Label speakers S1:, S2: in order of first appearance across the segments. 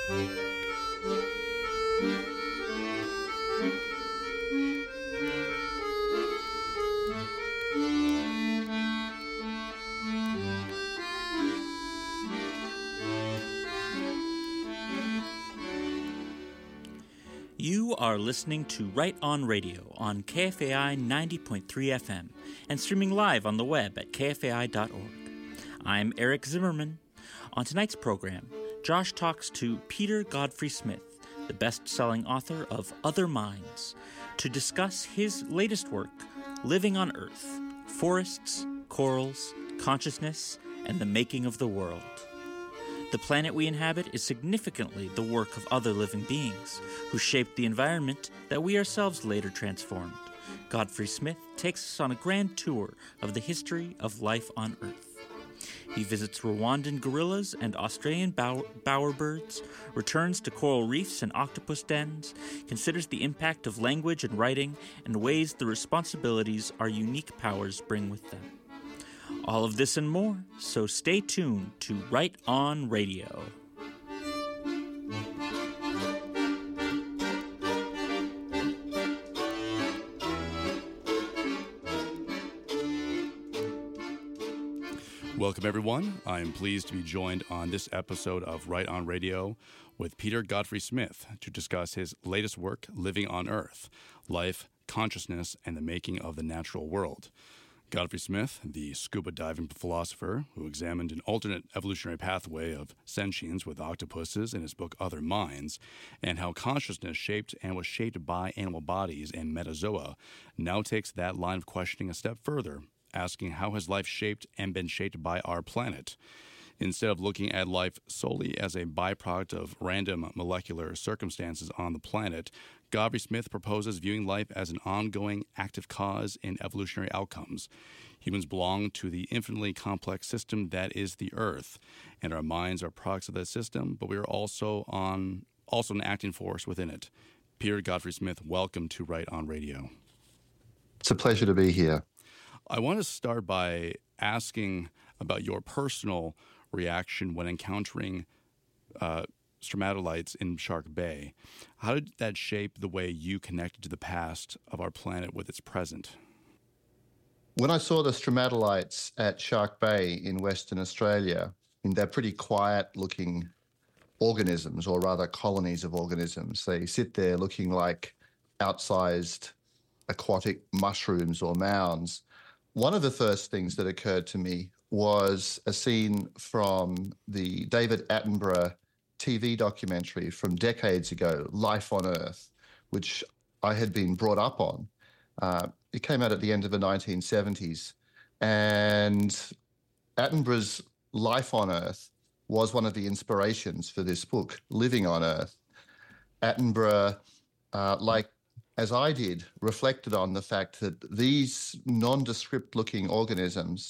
S1: You are listening to Right On Radio on KFAI 90.3 FM and streaming live on the web at kfai.org. I'm Eric Zimmerman. On tonight's program, Josh talks to Peter Godfrey Smith, the best-selling author of Other Minds, to discuss his latest work, Living on Earth: Forests, Corals, Consciousness, and the Making of the World. The planet we inhabit is significantly the work of other living beings who shaped the environment that we ourselves later transformed. Godfrey Smith takes us on a grand tour of the history of life on Earth. He visits Rwandan gorillas and Australian bowerbirds, returns to coral reefs and octopus dens, considers the impact of language and writing, and weighs the responsibilities our unique powers bring with them. All of this and more, so stay tuned to Right On Radio.
S2: Welcome, everyone. I am pleased to be joined on this episode of Right On Radio with Peter Godfrey Smith to discuss his latest work, Living on Earth: Life, Consciousness, and the Making of the Natural World. Godfrey Smith, the scuba diving philosopher who examined an alternate evolutionary pathway of sentience with octopuses in his book Other Minds, and how consciousness shaped and was shaped by animal bodies and metazoa, now takes that line of questioning a step further, asking how has life shaped and been shaped by our planet? Instead of looking at life solely as a byproduct of random molecular circumstances on the planet, Godfrey Smith proposes viewing life as an ongoing active cause in evolutionary outcomes. Humans belong to the infinitely complex system that is the Earth, and our minds are products of that system, but we are also an acting force within it. Peter Godfrey Smith, welcome to Right On Radio.
S3: It's a pleasure to be here.
S2: I want to start by asking about your personal reaction when encountering stromatolites in Shark Bay. How did that shape the way you connected to the past of our planet with its present?
S3: When I saw the stromatolites at Shark Bay in Western Australia, they're pretty quiet-looking organisms, or rather colonies of organisms. They sit there looking like outsized aquatic mushrooms or mounds. One of the first things that occurred to me was a scene from the David Attenborough TV documentary from decades ago, Life on Earth, which I had been brought up on. It came out at the end of the 1970s. And Attenborough's Life on Earth was one of the inspirations for this book, Living on Earth. Attenborough, like as I did, reflected on the fact that these nondescript-looking organisms,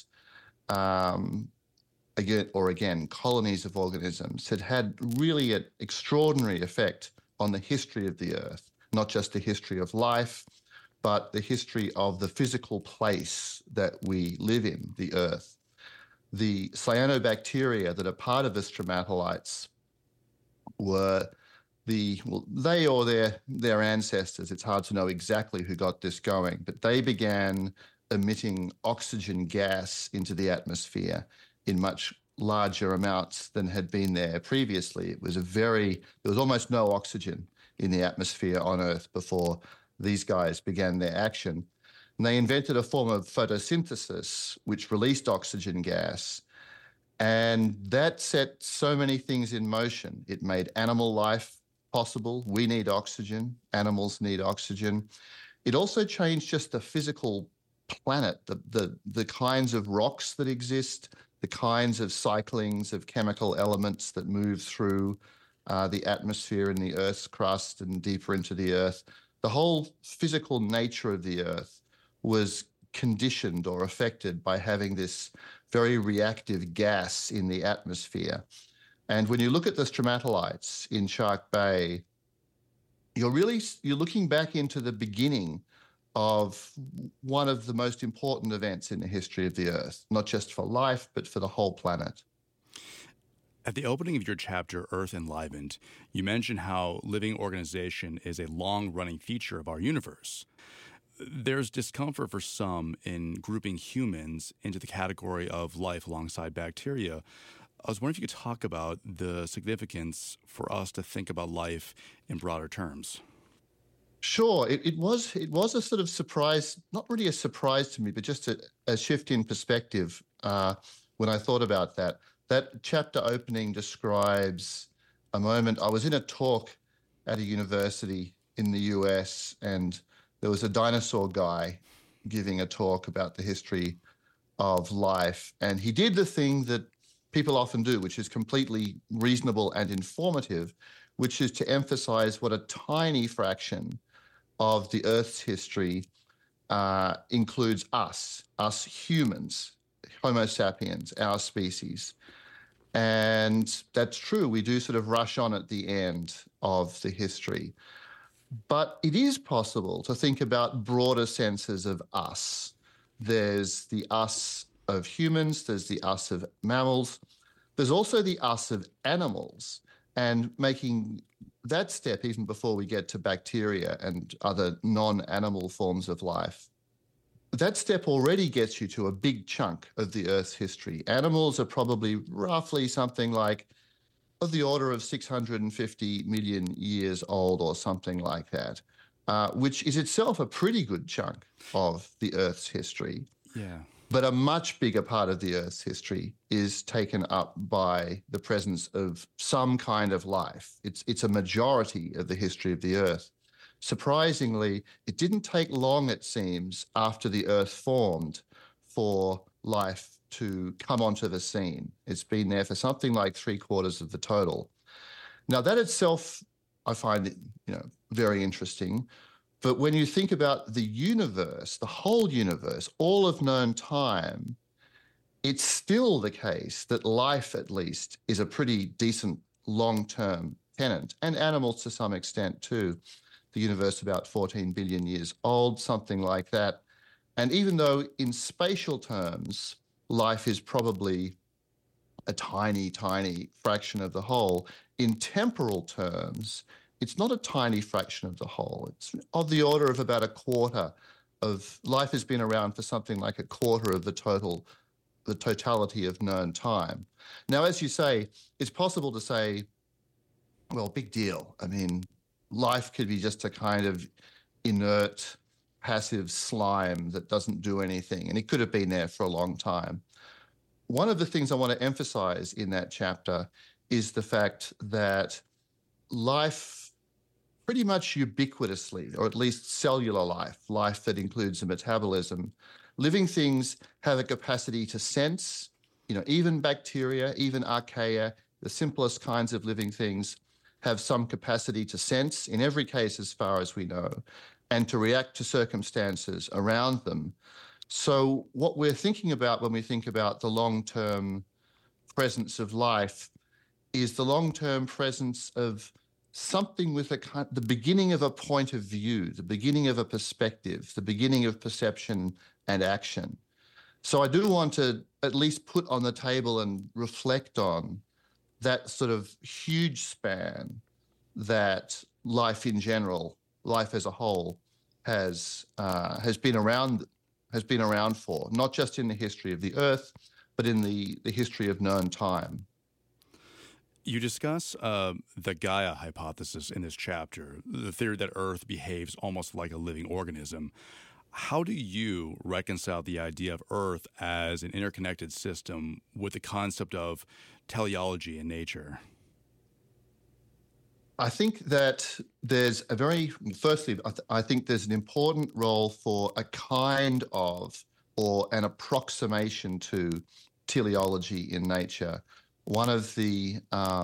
S3: again, colonies of organisms, had really an extraordinary effect on the history of the Earth, not just the history of life, but the history of the physical place that we live in, the Earth. The cyanobacteria that are part of the stromatolites were they or their ancestors, it's hard to know exactly who got this going, but they began emitting oxygen gas into the atmosphere in much larger amounts than had been there previously. There was almost no oxygen in the atmosphere on Earth before these guys began their action. And they invented a form of photosynthesis which released oxygen gas, and that set so many things in motion. It made animal life possible. We need oxygen. Animals need oxygen. It also changed just the physical planet, the kinds of rocks that exist, the kinds of cyclings of chemical elements that move through the atmosphere and the Earth's crust and deeper into the Earth. The whole physical nature of the Earth was conditioned or affected by having this very reactive gas in the atmosphere. And when you look at the stromatolites in Shark Bay, you're looking back into the beginning of one of the most important events in the history of the Earth, not just for life, but for the whole planet.
S2: At the opening of your chapter, Earth Enlivened, you mention how living organization is a long-running feature of our universe. There's discomfort for some in grouping humans into the category of life alongside bacteria. I was wondering if you could talk about the significance for us to think about life in broader terms.
S3: Sure, it was a sort of surprise, not really a surprise to me, but just a shift in perspective when I thought about that. That chapter opening describes a moment. I was in a talk at a university in the US, and there was a dinosaur guy giving a talk about the history of life. And he did the thing that people often do, which is completely reasonable and informative, which is to emphasize what a tiny fraction of the Earth's history includes us humans, Homo sapiens, our species. And that's true. We do sort of rush on at the end of the history. But it is possible to think about broader senses of us. There's the us of humans, there's the us of mammals, there's also the us of animals. And making that step even before we get to bacteria and other non-animal forms of life, that step already gets you to a big chunk of the Earth's history. Animals are probably roughly something like of the order of 650 million years old or something like that, which is itself a pretty good chunk of the Earth's history.
S2: Yeah.
S3: But a much bigger part of the Earth's history is taken up by the presence of some kind of life. It's a majority of the history of the Earth. Surprisingly, it didn't take long, it seems, after the Earth formed for life to come onto the scene. It's been there for something like 3/4 of the total. Now, that itself, I find it, very interesting. But when you think about the universe, the whole universe, all of known time, it's still the case that life, at least, is a pretty decent long-term tenant, and animals to some extent too. The universe about 14 billion years old, something like that. And even though in spatial terms, life is probably a tiny, tiny fraction of the whole, in temporal terms, it's not a tiny fraction of the whole. It's of the order of about a quarter of life has been around for something like a quarter of the totality of known time. Now, as you say, it's possible to say, well, big deal. I mean, life could be just a kind of inert, passive slime that doesn't do anything, and it could have been there for a long time. One of the things I want to emphasize in that chapter is the fact that life pretty much ubiquitously, or at least cellular life that includes a metabolism, living things have a capacity to sense, even bacteria, even archaea, the simplest kinds of living things have some capacity to sense, in every case as far as we know, and to react to circumstances around them. So what we're thinking about when we think about the long-term presence of life is the long-term presence of something with the beginning of a point of view, the beginning of a perspective, the beginning of perception and action. So I do want to at least put on the table and reflect on that sort of huge span that life in general, life as a whole, has been around for, not just in the history of the Earth, but in the history of known time.
S2: You discuss the Gaia hypothesis in this chapter, the theory that Earth behaves almost like a living organism. How do you reconcile the idea of Earth as an interconnected system with the concept of teleology in nature?
S3: I think that there's I think there's an important role for a kind of, or an approximation to, teleology in nature. One of the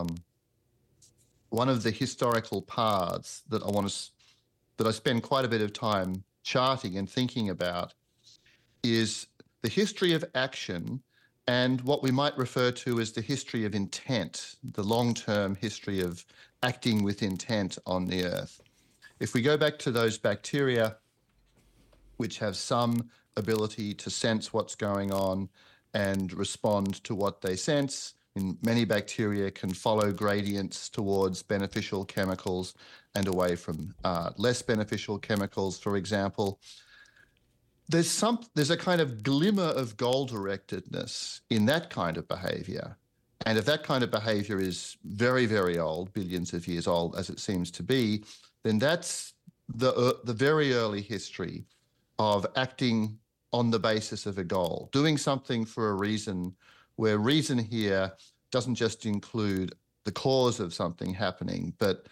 S3: historical paths that I spend quite a bit of time charting and thinking about is the history of action and what we might refer to as the history of intent, the long-term history of acting with intent on the Earth. If we go back to those bacteria, which have some ability to sense what's going on and respond to what they sense, in many bacteria can follow gradients towards beneficial chemicals and away from less beneficial chemicals, for example. There's a kind of glimmer of goal-directedness in that kind of behavior. And if that kind of behavior is very, very old, billions of years old, as it seems to be, then that's the very early history of acting on the basis of a goal, doing something for a reason, where reason here doesn't just include the cause of something happening, but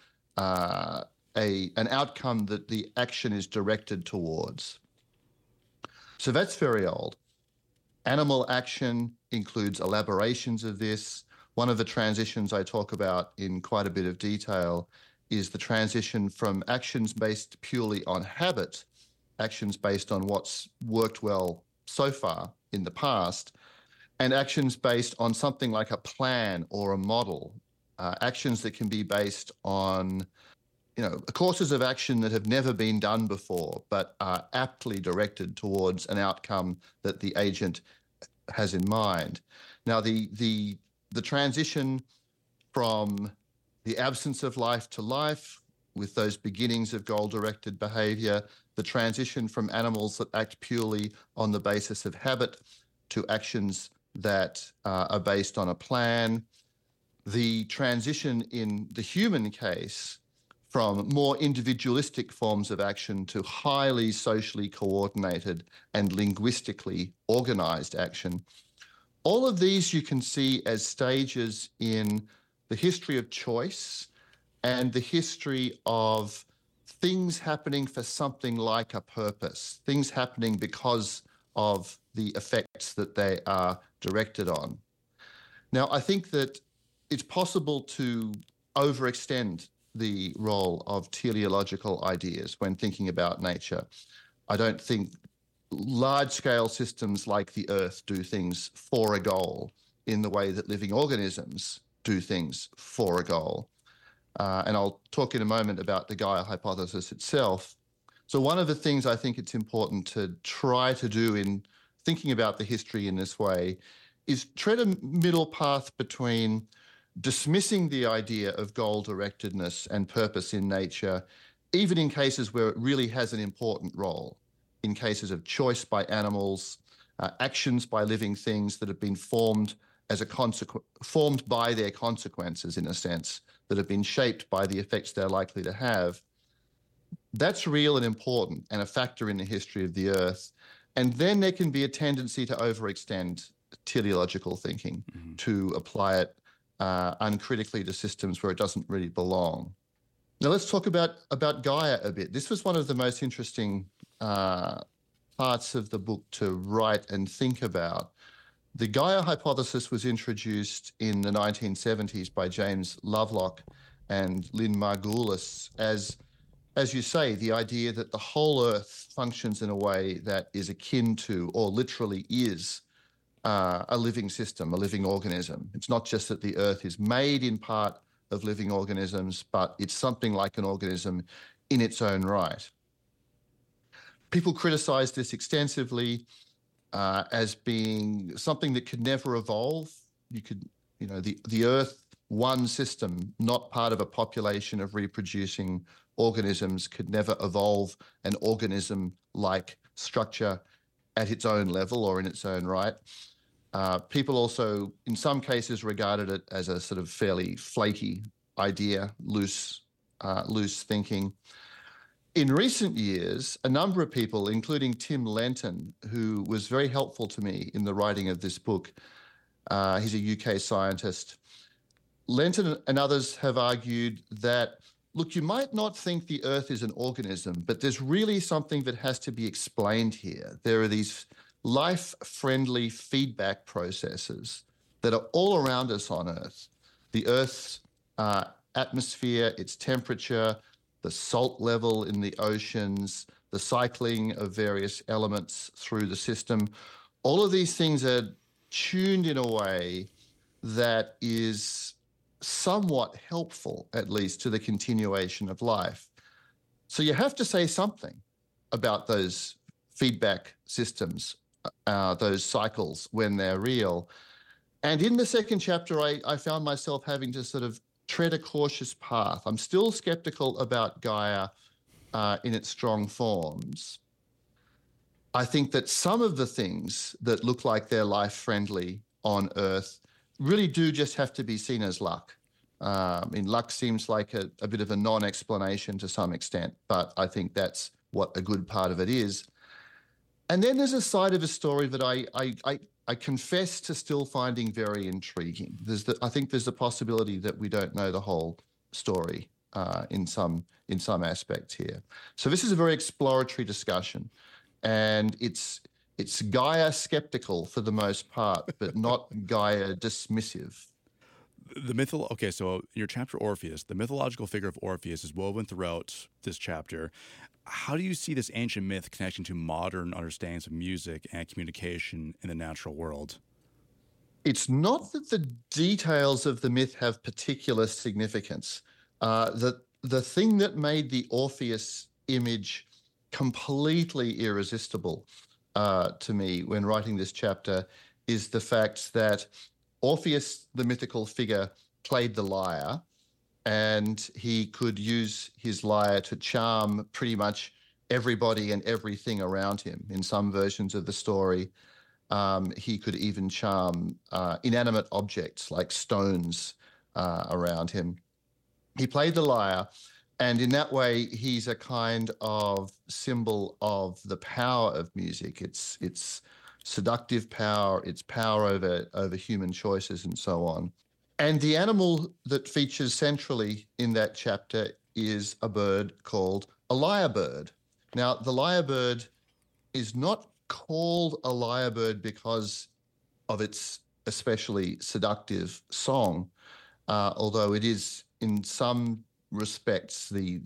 S3: an outcome that the action is directed towards. So that's very old. Animal action includes elaborations of this. One of the transitions I talk about in quite a bit of detail is the transition from actions based purely on habit, actions based on what's worked well so far in the past, and actions based on something like a plan or a model, actions that can be based on courses of action that have never been done before, but are aptly directed towards an outcome that the agent has in mind. Now, the transition from the absence of life to life, with those beginnings of goal-directed behavior, the transition from animals that act purely on the basis of habit to actions that are based on a plan, the transition in the human case from more individualistic forms of action to highly socially coordinated and linguistically organized action. All of these you can see as stages in the history of choice and the history of things happening for something like a purpose, things happening because of the effects that they are directed on. Now, I think that it's possible to overextend the role of teleological ideas when thinking about nature. I don't think large-scale systems like the Earth do things for a goal in the way that living organisms do things for a goal. And I'll talk in a moment about the Gaia hypothesis itself. So one of the things I think it's important to try to do in thinking about the history in this way is tread a middle path between dismissing the idea of goal-directedness and purpose in nature, even in cases where it really has an important role, in cases of choice by animals, actions by living things that have been formed by their consequences, in a sense, that have been shaped by the effects they're likely to have. That's real and important and a factor in the history of the Earth. And then there can be a tendency to overextend teleological thinking, to apply it uncritically to systems where it doesn't really belong. Now let's talk about Gaia a bit. This was one of the most interesting parts of the book to write and think about. The Gaia hypothesis was introduced in the 1970s by James Lovelock and Lynn Margulis as you say, the idea that the whole Earth functions in a way that is akin to, or literally is, a living system, a living organism. It's not just that the Earth is made in part of living organisms, but it's something like an organism in its own right. People criticize this extensively as being something that could never evolve. The Earth, one system, not part of a population of reproducing organisms, could never evolve an organism-like structure at its own level or in its own right. People also, in some cases, regarded it as a sort of fairly flaky idea, loose thinking. In recent years, a number of people, including Tim Lenton, who was very helpful to me in the writing of this book, he's a UK scientist. Lenton and others have argued that, look, you might not think the Earth is an organism, but there's really something that has to be explained here. There are these life-friendly feedback processes that are all around us on Earth. The Earth's atmosphere, its temperature, the salt level in the oceans, the cycling of various elements through the system. All of these things are tuned in a way that is somewhat helpful, at least, to the continuation of life. So you have to say something about those feedback systems, those cycles when they're real. And in the second chapter, I found myself having to sort of tread a cautious path. I'm still skeptical about Gaia in its strong forms. I think that some of the things that look like they're life-friendly on Earth really do just have to be seen as luck. Luck seems like a bit of a non-explanation to some extent, but I think that's what a good part of it is. And then there's a side of a story that I confess to still finding very intriguing. I think there's the possibility that we don't know the whole story in some aspects here. So this is a very exploratory discussion, and it's Gaia skeptical for the most part, but not Gaia dismissive.
S2: Okay, so in your chapter Orpheus, the mythological figure of Orpheus is woven throughout this chapter. How do you see this ancient myth connecting to modern understandings of music and communication in the natural world?
S3: It's not that the details of the myth have particular significance. The thing that made the Orpheus image completely irresistible to me when writing this chapter is the fact that Orpheus, the mythical figure, played the lyre, and he could use his lyre to charm pretty much everybody and everything around him. In some versions of the story, he could even charm inanimate objects like stones around him. He played the lyre, and in that way, he's a kind of symbol of the power of music. It's seductive power, it's power over human choices, and so on. And the animal that features centrally in that chapter is a bird called a lyrebird. Now, the lyrebird is not called a lyrebird because of its especially seductive song, although it is in some respects the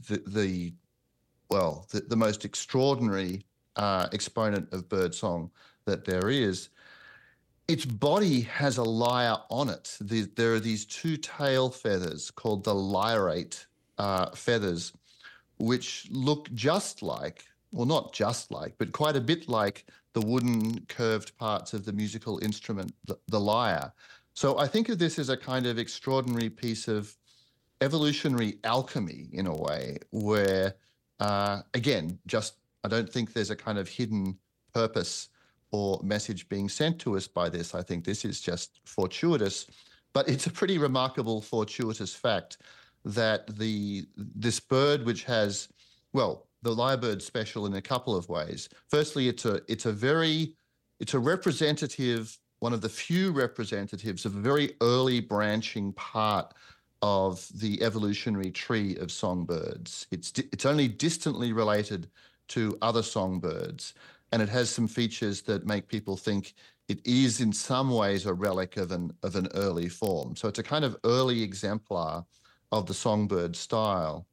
S3: most extraordinary exponent of bird song that there is. Its body has a lyre on it. There are these two tail feathers called the lyrate feathers, which look just like, well, not just like, but quite a bit like the wooden curved parts of the musical instrument, the lyre. So I think of this as a kind of extraordinary piece of evolutionary alchemy in a way, where, again, I don't think there's a kind of hidden purpose or message being sent to us by this. I think this is just fortuitous, but it's a pretty remarkable fortuitous fact that this bird, which has, well, the lyrebird's special in a couple of ways. Firstly, it's a representative, one of the few representatives of a very early branching part of the evolutionary tree of songbirds. It's only distantly related to other songbirds, and it has some features that make people think it is in some ways a relic of an early form. So it's a kind of early exemplar of the songbird style.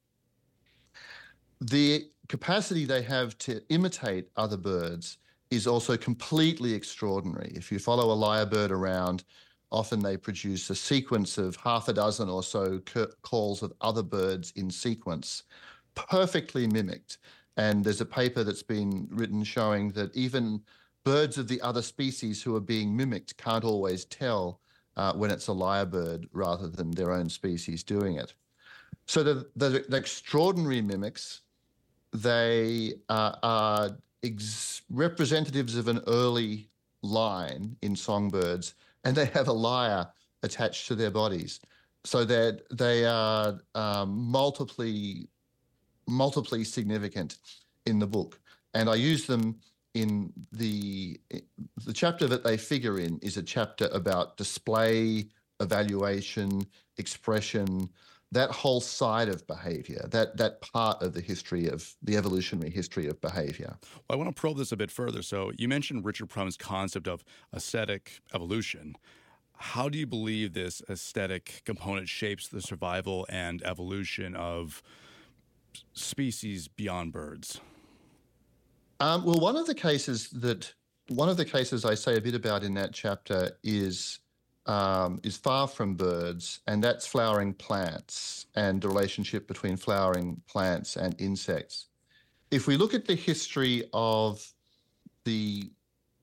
S3: The capacity they have to imitate other birds is also completely extraordinary. If you follow a lyrebird around, often they produce a sequence of half a dozen or so calls of other birds in sequence, perfectly mimicked. And there's a paper that's been written showing that even birds of the other species who are being mimicked can't always tell when it's a lyrebird rather than their own species doing it. So the extraordinary mimics, they are representatives of an early line in songbirds, and they have a lyre attached to their bodies. So that they are multiply significant in the book. And I use them in the chapter that they figure in is a chapter about display, evaluation, expression, that whole side of behavior, that part of the evolutionary history of behavior.
S2: Well, I want to probe this a bit further. So you mentioned Richard Prumm's concept of aesthetic evolution. How do you believe this aesthetic component shapes the survival and evolution of species beyond birds?
S3: Well, one of the cases I say a bit about in that chapter is far from birds, and that's flowering plants and the relationship between flowering plants and insects. If we look at the history of the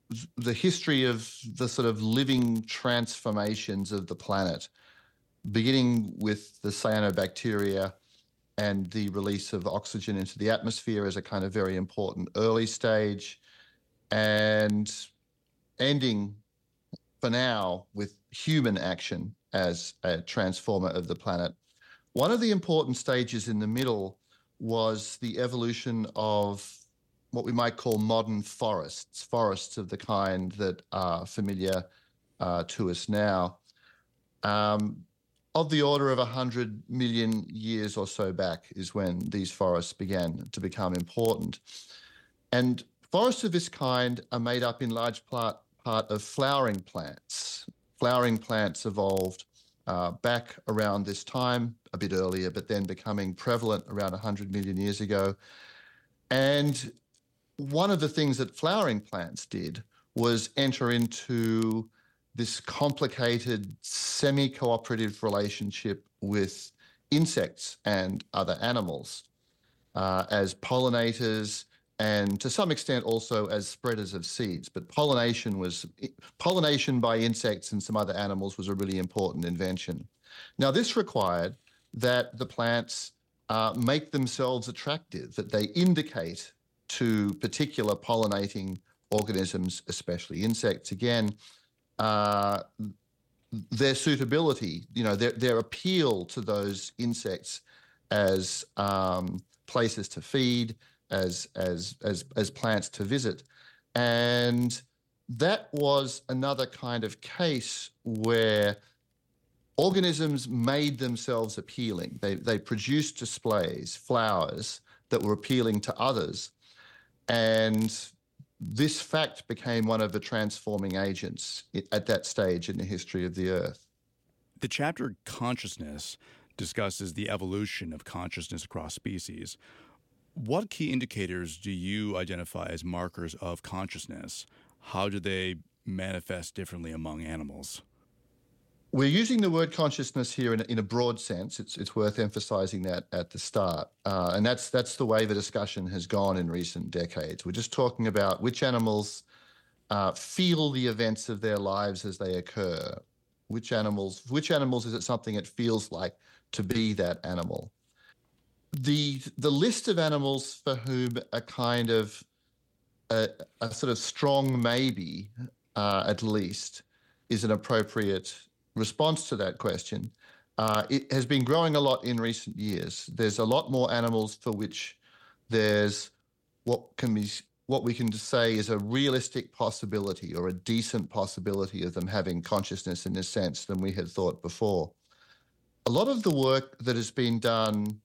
S3: the history of the sort of living transformations of the planet, beginning with the cyanobacteria and the release of oxygen into the atmosphere as a kind of very important early stage, and ending for now with human action as a transformer of the planet. One of the important stages in the middle was the evolution of what we might call modern forests, forests of the kind that are familiar to us now. Of the order of 100 million years or so back is when these forests began to become important. And forests of this kind are made up in large part of flowering plants. Flowering plants evolved back around this time, a bit earlier, but then becoming prevalent around 100 million years ago. And one of the things that flowering plants did was enter into this complicated semi-cooperative relationship with insects and other animals as pollinators, and to some extent also as spreaders of seeds. But pollination by insects and some other animals was a really important invention. Now, this required that the plants make themselves attractive, that they indicate to particular pollinating organisms, especially insects, again, their suitability, their appeal to those insects as places to feed, as plants to visit. And that was another kind of case where organisms made themselves appealing. They produced displays, flowers that were appealing to others. And this fact became one of the transforming agents at that stage in the history of the Earth.
S2: The chapter Consciousness discusses the evolution of consciousness across species. What key indicators do you identify as markers of consciousness? How do they manifest differently among animals?
S3: We're using the word consciousness here in a broad sense. It's worth emphasizing that at the start. And that's the way the discussion has gone in recent decades. We're just talking about which animals feel the events of their lives as they occur. Which animals is it something it feels like to be that animal? The list of animals for whom a kind of a sort of strong maybe, at least, is an appropriate response to that question, it has been growing a lot in recent years. There's a lot more animals for which there's what we can say is a realistic possibility or a decent possibility of them having consciousness in this sense than we had thought before. A lot of the work that has been done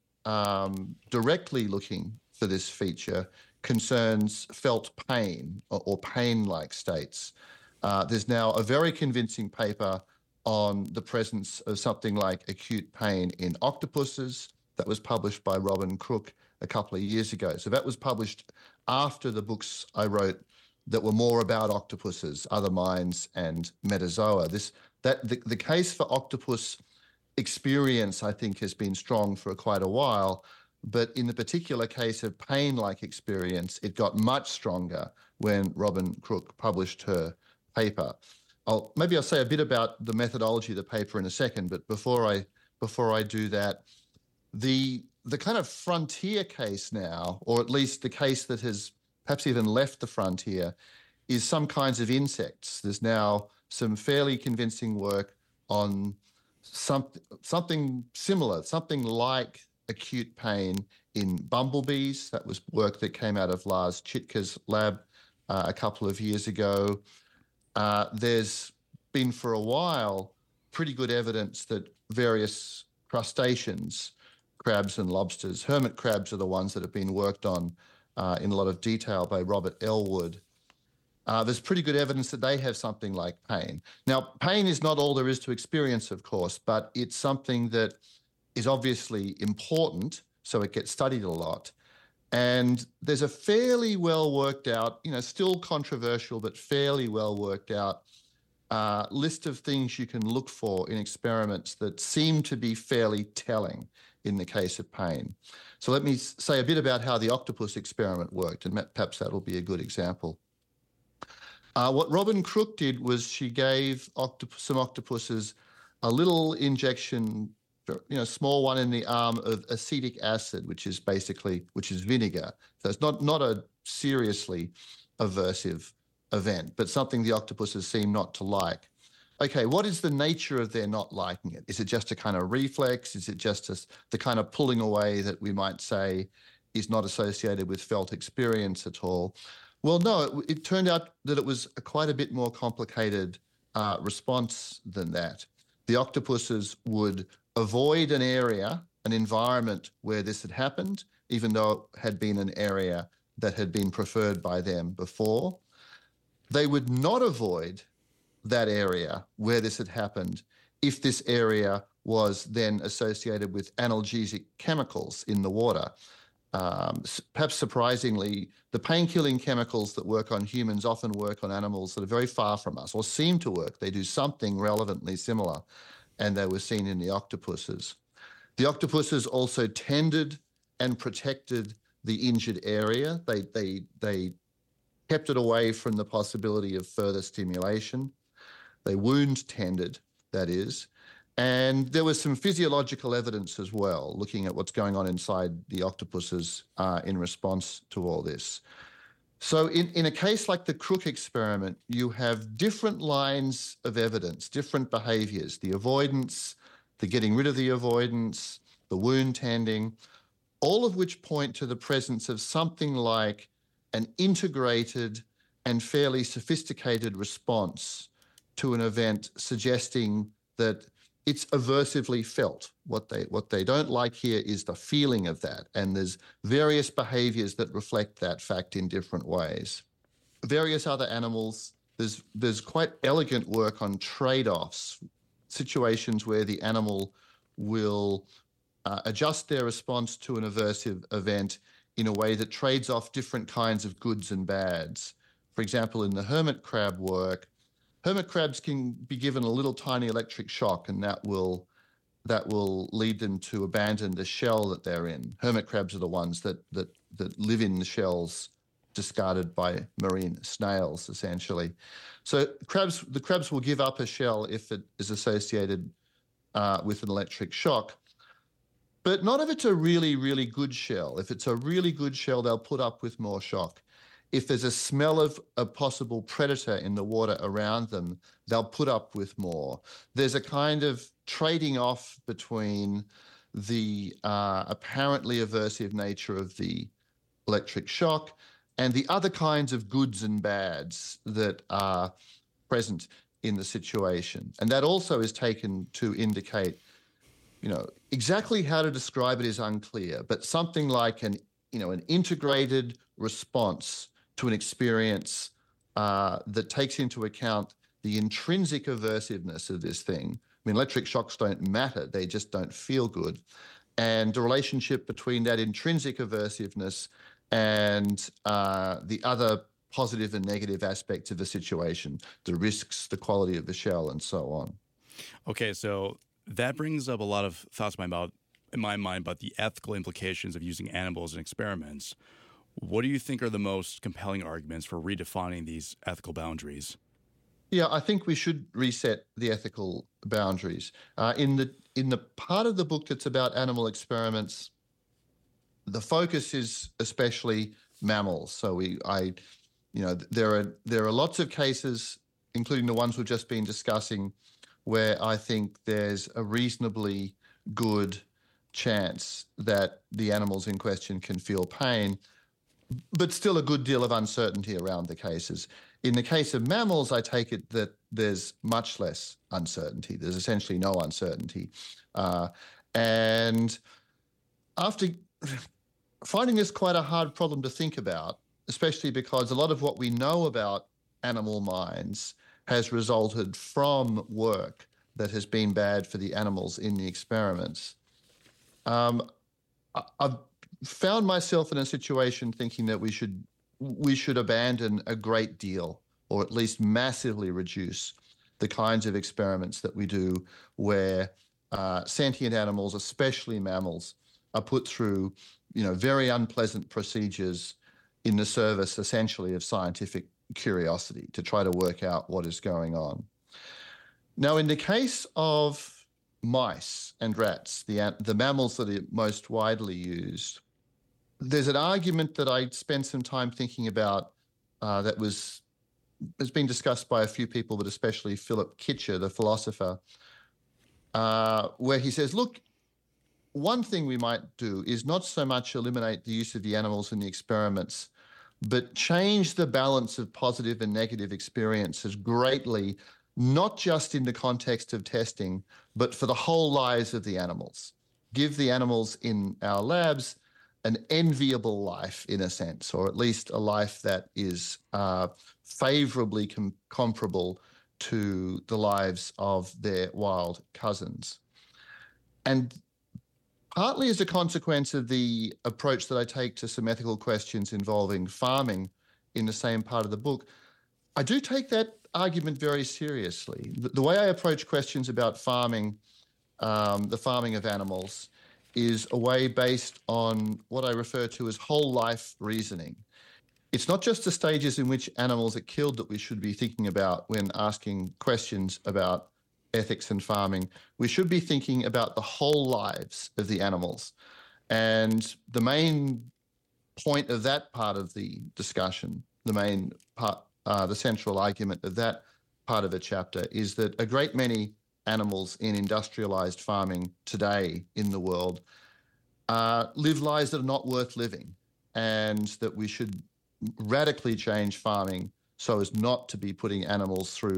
S3: directly looking for this feature concerns felt pain or pain-like states. There's now a very convincing paper on the presence of something like acute pain in octopuses that was published by Robin Crook a couple of years ago. So that was published after the books I wrote that were more about octopuses, Other Minds and Metazoa. The case for octopus experience, I think, has been strong for quite a while, but in the particular case of pain-like experience, it got much stronger when Robin Crook published her paper. Maybe I'll say a bit about the methodology of the paper in a second, but before I do that, the kind of frontier case now, or at least the case that has perhaps even left the frontier, is some kinds of insects. There's now some fairly convincing work on something similar, something like acute pain in bumblebees. That was work that came out of Lars Chitka's lab a couple of years ago. There's been for a while pretty good evidence that various crustaceans, crabs and lobsters, hermit crabs are the ones that have been worked on in a lot of detail by Robert Elwood. There's pretty good evidence that they have something like pain. Now, pain is not all there is to experience, of course, but it's something that is obviously important, so it gets studied a lot. And there's a fairly well worked out, still controversial, but fairly well worked out list of things you can look for in experiments that seem to be fairly telling in the case of pain. So let me say a bit about how the octopus experiment worked, and perhaps that'll be a good example. What Robin Crook did was she gave some octopuses a little injection, small one in the arm of acetic acid, which is vinegar. So it's not a seriously aversive event, but something the octopuses seem not to like. Okay, what is the nature of their not liking it? Is it just a kind of reflex? Is it just the kind of pulling away that we might say is not associated with felt experience at all? Well, no, it turned out that it was quite a bit more complicated response than that. The octopuses would avoid an environment where this had happened, even though it had been an area that had been preferred by them before. They would not avoid that area where this had happened if this area was then associated with analgesic chemicals in the water. Perhaps surprisingly, the pain-killing chemicals that work on humans often work on animals that are very far from us, or seem to work. They do something relevantly similar, and they were seen in the octopuses. The octopuses also tended and protected the injured area. They kept it away from the possibility of further stimulation. They wound tended, that is. And there was some physiological evidence as well, looking at what's going on inside the octopuses in response to all this. So in a case like the Crook experiment, you have different lines of evidence, different behaviors, the avoidance, the getting rid of the avoidance, the wound tending, all of which point to the presence of something like an integrated and fairly sophisticated response to an event, suggesting that it's aversively felt. What they don't like here is the feeling of that, and there's various behaviors that reflect that fact in different ways. Various other animals, there's quite elegant work on trade-offs, situations where the animal will adjust their response to an aversive event in a way that trades off different kinds of goods and bads. For example, in the hermit crab work, hermit crabs can be given a little tiny electric shock, and that will lead them to abandon the shell that they're in. Hermit crabs are the ones that live in the shells discarded by marine snails, essentially. So the crabs will give up a shell if it is associated with an electric shock. But not if it's a really, really good shell. If it's a really good shell, they'll put up with more shock. If there's a smell of a possible predator in the water around them, they'll put up with more. There's a kind of trading off between the apparently aversive nature of the electric shock and the other kinds of goods and bads that are present in the situation. And that also is taken to indicate, exactly how to describe it is unclear, but something like an integrated response to an experience that takes into account the intrinsic aversiveness of this thing. I mean, electric shocks don't matter, they just don't feel good. And the relationship between that intrinsic aversiveness and the other positive and negative aspects of the situation, the risks, the quality of the shell, and so on.
S2: Okay, so that brings up a lot of thoughts in my mind about the ethical implications of using animals in experiments. What do you think are the most compelling arguments for redefining these ethical boundaries?
S3: Yeah, I think we should reset the ethical boundaries. In the part of the book that's about animal experiments, the focus is especially mammals. So there are lots of cases, including the ones we've just been discussing, where I think there's a reasonably good chance that the animals in question can feel pain, but still a good deal of uncertainty around the cases. In the case of mammals, I take it that there's much less uncertainty. There's essentially no uncertainty. And after finding this quite a hard problem to think about, especially because a lot of what we know about animal minds has resulted from work that has been bad for the animals in the experiments, I've found myself in a situation thinking that we should abandon a great deal, or at least massively reduce the kinds of experiments that we do where sentient animals, especially mammals, are put through very unpleasant procedures in the service essentially of scientific curiosity to try to work out what is going on. Now, in the case of mice and rats, the mammals that are most widely used, there's an argument that I spent some time thinking about that has been discussed by a few people, but especially Philip Kitcher, the philosopher, where he says, look, one thing we might do is not so much eliminate the use of the animals in the experiments, but change the balance of positive and negative experiences greatly, not just in the context of testing, but for the whole lives of the animals. Give the animals in our labs an enviable life, in a sense, or at least a life that is favorably comparable to the lives of their wild cousins. And partly as a consequence of the approach that I take to some ethical questions involving farming in the same part of the book, I do take that argument very seriously. The way I approach questions about farming, the farming of animals, is a way based on what I refer to as whole life reasoning. It's not just the stages in which animals are killed that we should be thinking about when asking questions about ethics and farming. We should be thinking about the whole lives of the animals. And the main point of that part of the discussion, the central argument of that part of the chapter is that a great many animals in industrialized farming today in the world live lives that are not worth living, and that we should radically change farming so as not to be putting animals through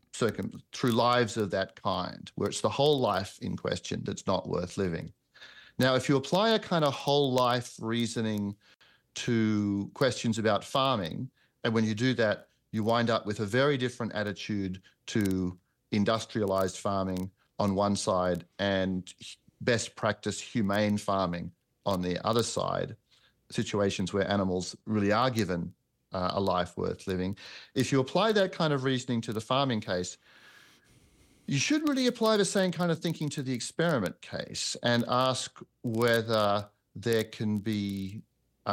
S3: lives of that kind, where it's the whole life in question that's not worth living. Now, if you apply a kind of whole life reasoning to questions about farming, and when you do that, you wind up with a very different attitude to industrialized farming on one side and best practice humane farming on the other side, situations where animals really are given a life worth living. If you apply that kind of reasoning to the farming case, you should really apply the same kind of thinking to the experiment case and ask whether there can be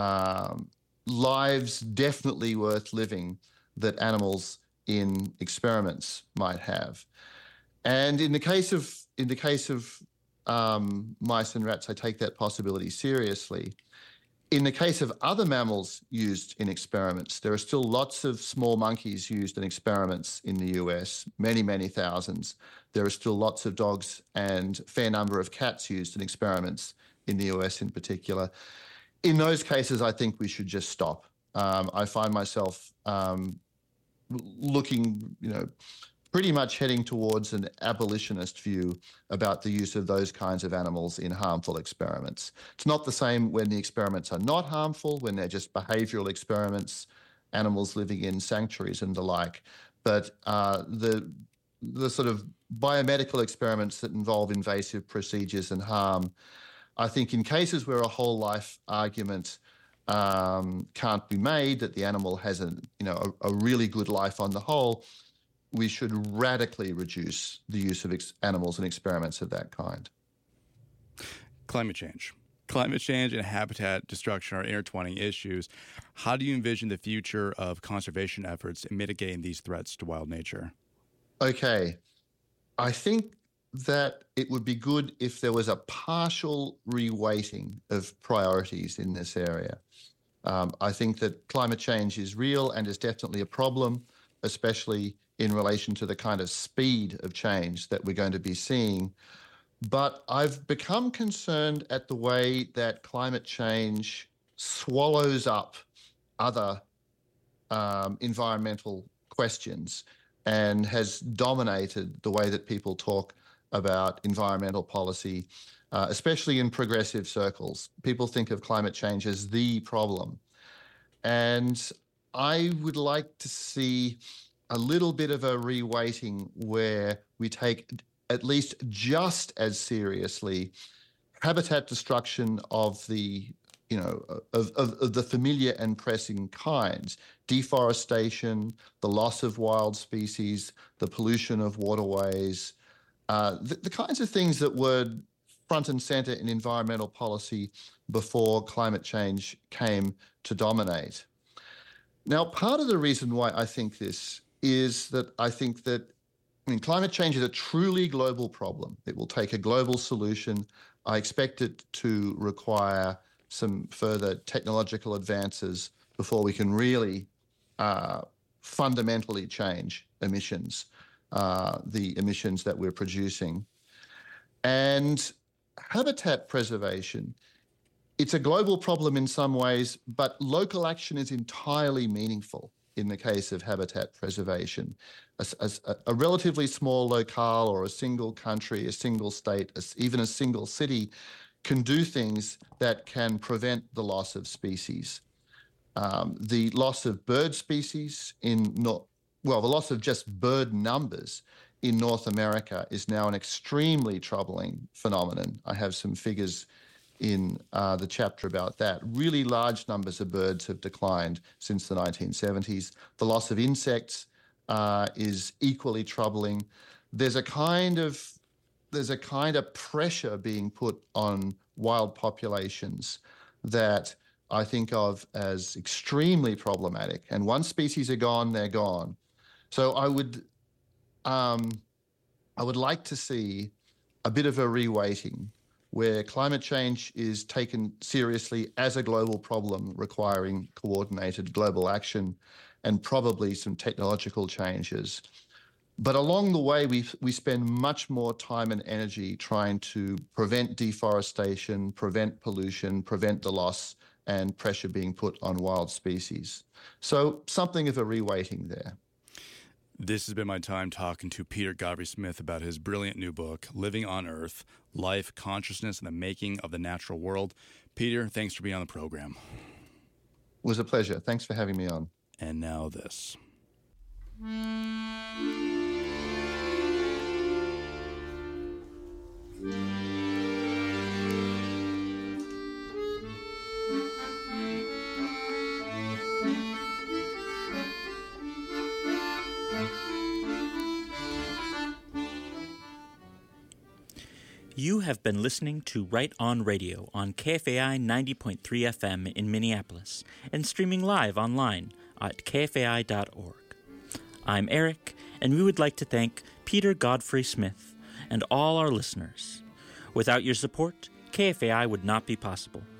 S3: lives definitely worth living that animals in experiments might have. And in the case of mice and rats, I take that possibility seriously. In the case of other mammals used in experiments, there are still lots of small monkeys used in experiments in the US, many, many thousands. There are still lots of dogs and a fair number of cats used in experiments in the US in particular. In those cases, I think we should just stop. I find myself looking, pretty much heading towards an abolitionist view about the use of those kinds of animals in harmful experiments. It's not the same when the experiments are not harmful, when they're just behavioral experiments, animals living in sanctuaries and the like. But the sort of biomedical experiments that involve invasive procedures and harm, I think in cases where a whole life argument can't be made, that the animal has a really good life on the whole, we should radically reduce the use of animals in experiments of that kind.
S2: Climate change. Climate change and habitat destruction are intertwining issues. How do you envision the future of conservation efforts in mitigating these threats to wild nature? Okay.
S3: I think that it would be good if there was a partial reweighting of priorities in this area. I think that climate change is real and is definitely a problem, especially in relation to the kind of speed of change that we're going to be seeing. But I've become concerned at the way that climate change swallows up other environmental questions and has dominated the way that people talk about environmental policy, especially in progressive circles. People think of climate change as the problem. And I would like to see a little bit of a reweighting where we take at least just as seriously habitat destruction of the, of the familiar and pressing kinds, deforestation, the loss of wild species, the pollution of waterways, the kinds of things that were front and center in environmental policy before climate change came to dominate. Now, part of the reason why I think this is that I think that climate change is a truly global problem. It will take a global solution. I expect it to require some further technological advances before we can really fundamentally change emissions, the emissions that we're producing. And habitat preservation, it's a global problem in some ways, but local action is entirely meaningful in the case of habitat preservation. A relatively small locale or a single country, a single state, even a single city can do things that can prevent the loss of species. The loss of bird species the loss of just bird numbers in North America is now an extremely troubling phenomenon. I have some figures in the chapter about that. Really large numbers of birds have declined since the 1970s. The loss of insects is equally troubling. There's a kind of pressure being put on wild populations that I think of as extremely problematic. And once species are gone, they're gone. So I would like to see a bit of a reweighting where climate change is taken seriously as a global problem requiring coordinated global action and probably some technological changes. But along the way, we spend much more time and energy trying to prevent deforestation, prevent pollution, prevent the loss and pressure being put on wild species. So something of a reweighting there.
S2: This has been my time talking to Peter Godfrey-Smith about his brilliant new book, Living on Earth, Life, Consciousness, and the Making of the Natural World. Peter, thanks for being on the program.
S3: It was a pleasure. Thanks for having me on.
S2: And now this.
S1: You have been listening to Right On Radio on KFAI 90.3 FM in Minneapolis and streaming live online at kfai.org. I'm Eric, and we would like to thank Peter Godfrey-Smith and all our listeners. Without your support, KFAI would not be possible.